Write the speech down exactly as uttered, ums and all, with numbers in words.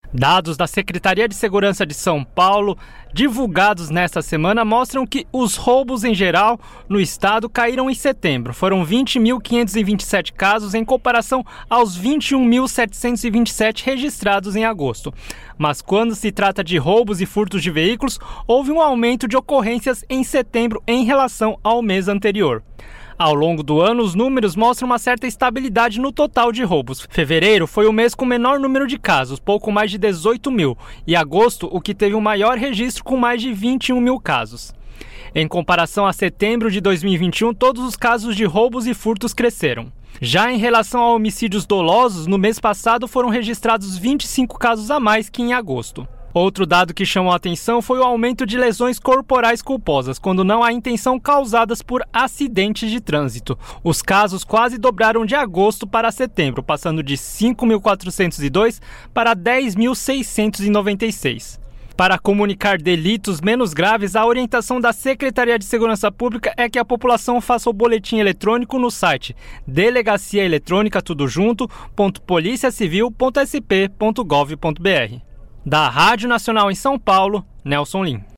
Dados da Secretaria de Segurança de São Paulo, divulgados nesta semana, mostram que os roubos em geral no estado caíram em setembro. Foram vinte mil quinhentos e vinte e sete casos em comparação aos vinte e um mil setecentos e vinte e sete registrados em agosto. Mas quando se trata de roubos e furtos de veículos, houve um aumento de ocorrências em setembro em relação ao mês anterior. Ao longo do ano, os números mostram uma certa estabilidade no total de roubos. Fevereiro foi o mês com o menor número de casos, pouco mais de dezoito mil, e agosto o que teve o maior registro com mais de vinte e um mil casos. Em comparação a setembro de dois mil e vinte e um, todos os casos de roubos e furtos cresceram. Já em relação a homicídios dolosos, no mês passado foram registrados vinte e cinco casos a mais que em agosto. Outro dado que chamou a atenção foi o aumento de lesões corporais culposas, quando não há intenção, causadas por acidentes de trânsito. Os casos quase dobraram de agosto para setembro, passando de cinco mil quatrocentos e dois para dez mil seiscentos e noventa e seis. Para comunicar delitos menos graves, a orientação da Secretaria de Segurança Pública é que a população faça o boletim eletrônico no site delegacia eletrônica tudo junto ponto polícia civil ponto s p ponto gov ponto b r. Da Rádio Nacional em São Paulo, Nelson Lim.